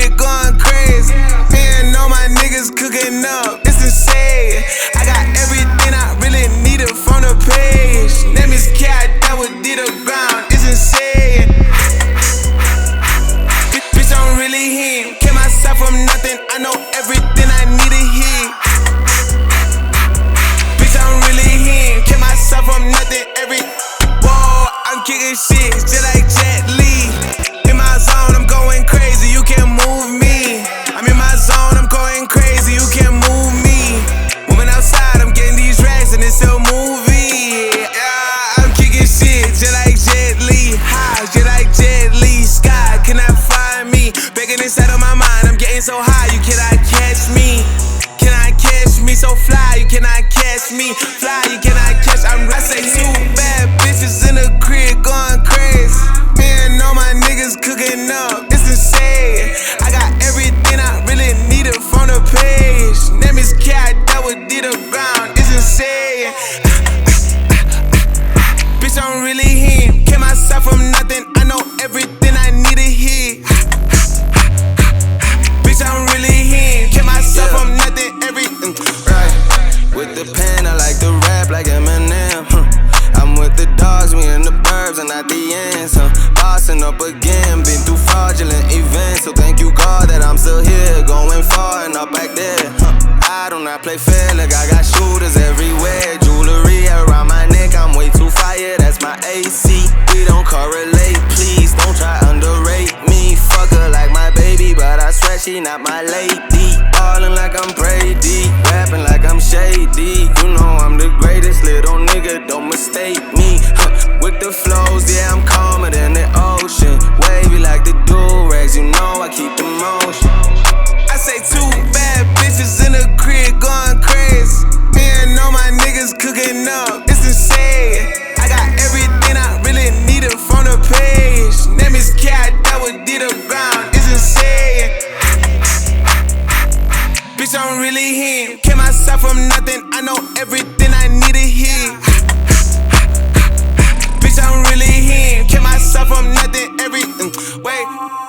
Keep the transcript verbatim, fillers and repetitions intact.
crib going crazy. Me and all my niggas cooking up, it's insane. I got everything I really needed from the page. Name is Cat, that would did the ground, it's insane. Bitch, I'm really him. Came myself from nothing, I know everything I need to hear. Bitch, I'm really him. Came myself from nothing, every whoa, I'm kicking shit just like Jet Li. In my zone, I'm going crazy, you can't move me. I'm in my zone, I'm going crazy, you can't move me. Moving outside, I'm getting these racks and it's a movie. Yeah, I'm kicking shit just like Jet Li. High, just like Jet Li. Sky cannot find me. Begging inside of my mind, I'm getting so high, you cannot catch me. Cannot catch me, so fly, you cannot catch me. Fly, you cannot catch, I'm I say two bad bitches in the crib going crazy. Me and all my niggas cooking up, it's insane. I got everything I really needed from the page. Name is Cat, that would did the ground, it's insane. Bitch, I'm really him. Came myself from nothing, I know everything I need to hear. Bitch, I'm really him. Came myself yeah. from nothing, everything. Right, with the pen, I like to rap like Eminem. Huh. I'm with the dogs, we in the burbs and at the ends. Huh. Bossing up again, been through fraudulent events. So thank you, God, that I'm still here, going far and not back there. Huh. I do not play fair, like I got shooters everywhere. Jewelry around my neck, I'm way too fire, that's my A C. We don't correlate, please don't try underrate me. Fuck her like my baby, but I swear she not my lady. Ballin' like I'm Brady, rapping like I'm shady. You know I'm the greatest, little nigga, don't mistake me. Huh. With the flows, yeah, I'm calmer than the ocean. Wavy like the do-rags, you know I keep the motion. I say two bad bitches in the crib going crazy. Me and all my niggas cooking up, it's insane. I got everything I really needed from the page. Name is Cat, that would did the ground, it's insane. Bitch, I'm really him. Came myself from nothing, I know everything I need to hear. Bitch, I'm really him. Came myself from nothing, everything. Wait.